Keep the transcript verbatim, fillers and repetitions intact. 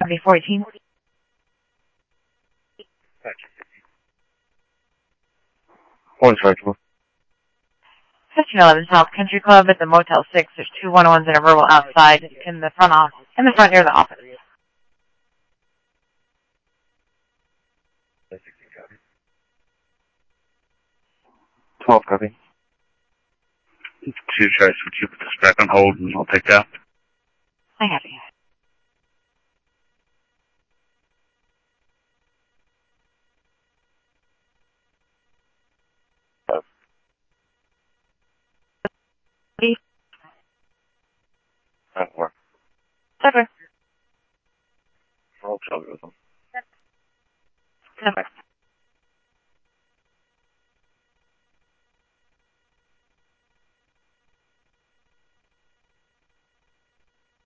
Before eighteen. One chargeable. fifteen eleven South Country Club at the Motel six. There's two one-on-ones and a verbal outside in the front office, in the front near the office. twelve copy. Two tries, would you put this back on hold and I'll take that? I have you. That works. Okay. I'll tell you with them.